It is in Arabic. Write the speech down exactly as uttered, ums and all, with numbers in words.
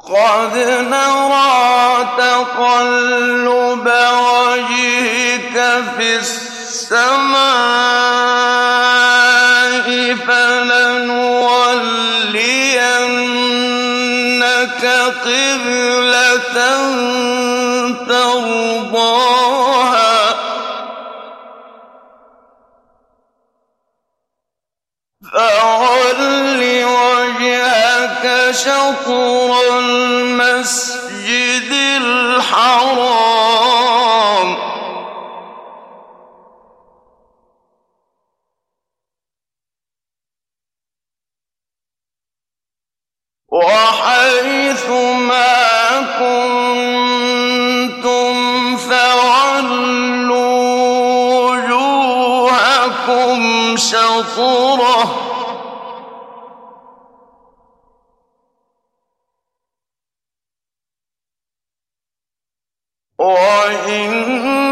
قَدْ نَرَىٰ تَقَلُّبَ وَجْهِكَ فِي السَّمَاءِ فَلَنُوَلِّيَنَّكَ قِبْلَةً تَرْضَاهَا ۚ فَوَلِّ وَجْهَكَ شَطْرَ الْمَسْجِدِ الْحَرَامِ ۚ وَحَيْثُ مَا كُنتُمْ فَوَلُّوا وُجُوهَكُمْ شَطْرَهُ ۗ وَإِنَّ